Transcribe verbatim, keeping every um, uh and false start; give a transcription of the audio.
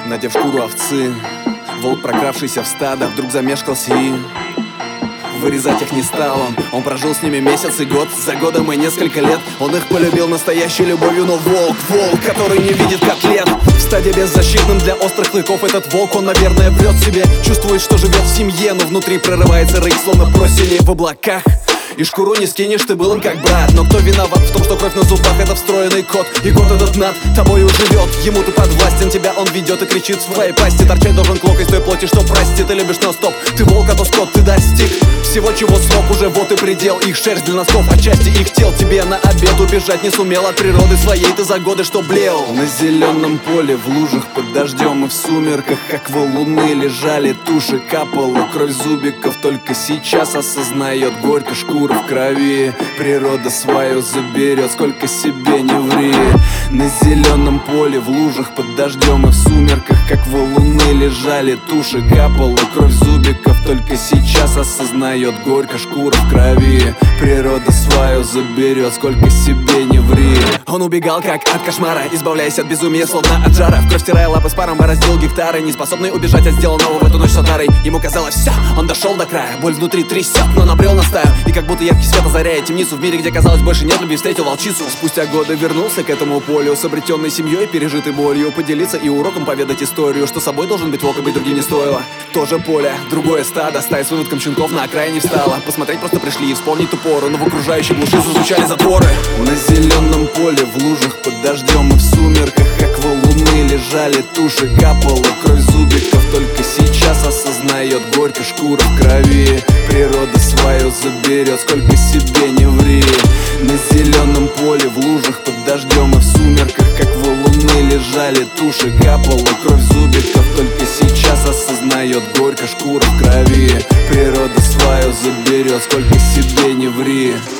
Надев шкуру овцы, волк, прокравшийся в стадо, вдруг замешкался и... Вырезать их не стал он. Он прожил с ними месяц и год. За годом и несколько лет он их полюбил настоящей любовью. Но волк, волк, который не видит котлет, в стаде беззащитным для острых клыков. Этот волк, он, наверное, врет себе. Чувствует, что живет в семье, но внутри прорывается рык, словно просили в облаках. И шкуру не скинешь, ты был им как брат. Но кто виноват в том, что кровь на зубах — это встроенный код. И кот этот над тобою живет. Ему ты подвластен, тебя он ведет и кричит в своей пасти. Торчать должен клок из той плоти, что прости. Ты любишь, но стоп, ты волк, а то скот, ты достиг всего, чего смог, уже вот и предел. Их шерсть для носков, а части их тел. Тебе на обед убежать не сумел от природы своей. Ты за годы что блеял. На зеленом поле, в лужах, под дождем и в сумерках, как валуны, лежали туши, капала кровь зубиков. Только сейчас осознает горько шкура в крови. Природа свою заберет, сколько себе не ври. На зеленом поле, в лужах, под дождем и в сумерках, как валуны, лежали туши, капала кровь зубиков. Только сейчас осознает горько шкура в крови. Природа свою заберет, сколько себе не ври. Он убегал как от кошмара, избавляясь от безумия, словно от жара. В кровь стирая лапы с паром, бороздил гектары, не способный убежать от сделанного в эту ночь с отарой. Ему казалось все, он дошел до края. Боль внутри трясет, но набрел на стаю. И как будто яркий свет озаряет темницу в мире, где казалось больше нет любви, встретил волчицу. Спустя годы вернулся к этому полю с обретенной семьей, пережитой болью. Поделиться и уроком поведать историю, что собой должен быть волк, и быть другим не стоило. Тоже поле, другое стадо, стая с выводком щенков на окраине встала. Посмотреть просто пришли и вспомнить ту пору, но в окружающей глуши зазвучали затворы. На зеленом поле, в лужах, под дождем и в сумерках, как валуны, лежали туши, капала кровь зубиков. Только сейчас осознает горько шкура в крови. Природа свою заберет, сколько себе не ври. На зеленом поле, в лужах, под дождем и в сумерках, как валуны, лежали туши, капала кровь зубиков. Только сейчас осознает горько шкура в крови. Природа свою заберет, сколько себе не ври.